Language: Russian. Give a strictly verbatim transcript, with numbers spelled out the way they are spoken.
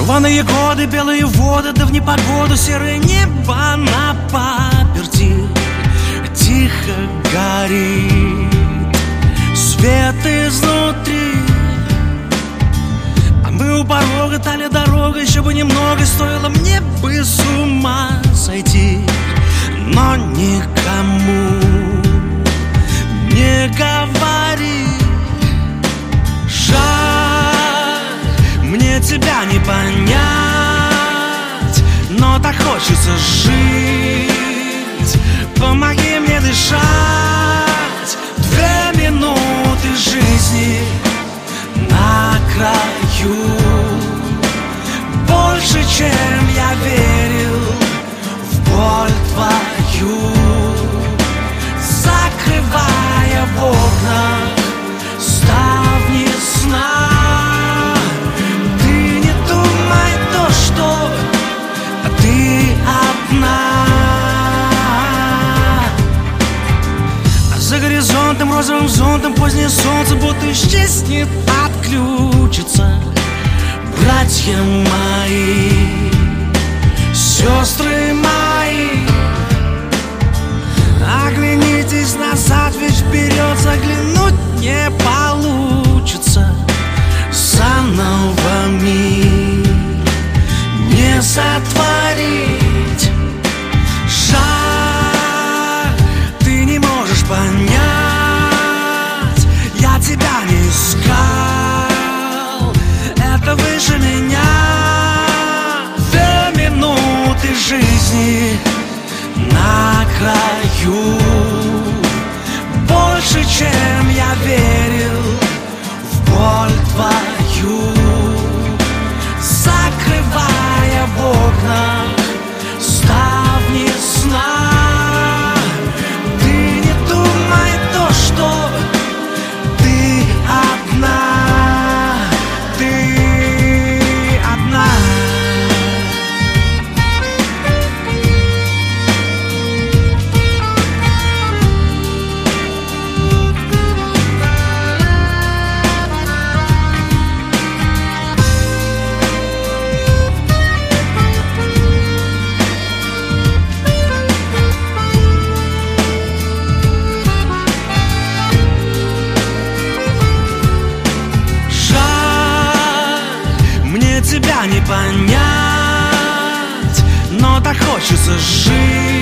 Рваные годы, белые воды, да в непогоду серое небо на паперти тихо горит свет изнутри. А мы у порога, талия дорога, еще бы немного, стоило мне бы с ума сойти, но никому не говори. Жаль, мне тебя не понять, но так хочется жить. Помоги мне дышать. Две минуты жизни на краю, больше, чем я верил в боль твою. Закрывая в окнах ставни сна, ты не думай то, что ты одна. А за горизонтом розовым зонтом позднее солнце будто исчезнет, отключится. Братья мои, сестры мои, оглянитесь назад, ведь вперед заглянуть не получится. Заново мир не сотворить. Жаль, ты не можешь понять, я тебя не искал, это выше меня. Две минуты жизни на краю, больше, чем я верил в боль твою. Закрывая в окнах ставни сна, ты не думай то, что ты одна, ты одна. Тебя не понять, но так хочется жить.